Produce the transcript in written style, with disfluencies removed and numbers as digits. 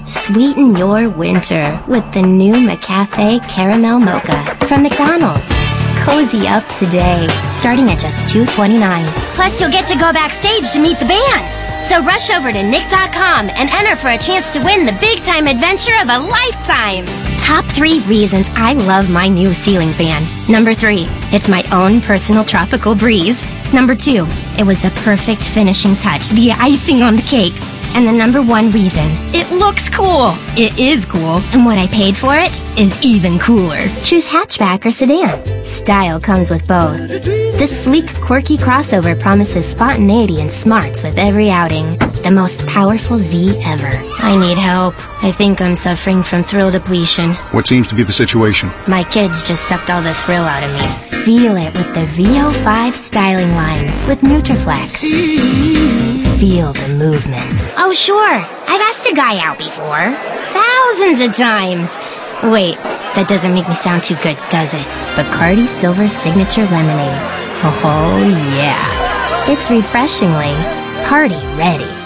Sweeten your winter with the new McCafe Caramel Mocha from McDonald's. Cozy up today, starting at just $2.29. Plus, you'll get to go backstage to meet the band. So rush over to Nick.com and enter for a chance to win the big-time adventure of a lifetime. Top 3 reasons I love my new ceiling fan. Number 3, it's my own personal tropical breeze. Number 2, it was the perfect finishing touch, the icing on the cake. And the number 1 reason, it looks cool. It is cool, and what I paid for it is even cooler. Choose hatchback or sedan. Style comes with both. This sleek, quirky crossover promises spontaneity and smarts with every outing. The most powerful Z ever. I need help. I think I'm suffering from thrill depletion. What seems to be the situation? My kids just sucked all the thrill out of me. Feel it with the VO5 styling line with Nutraflex. Feel the movement. Oh, sure. I've asked a guy out before. Thousands of times. Wait, that doesn't make me sound too good, does it? Bacardi Silver Signature Lemonade. Oh, yeah. It's refreshingly party ready.